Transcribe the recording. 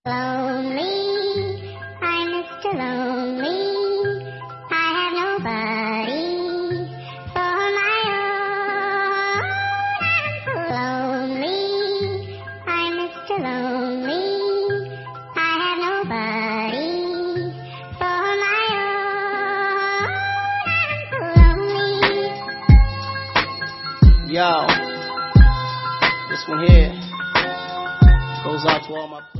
Lonely, I'm Mr. Lonely. I have nobody for my own. I'm so lonely, I'm Mr. Lonely. I have nobody for my own. I'm so lonely. Yo, this one here goes out to all my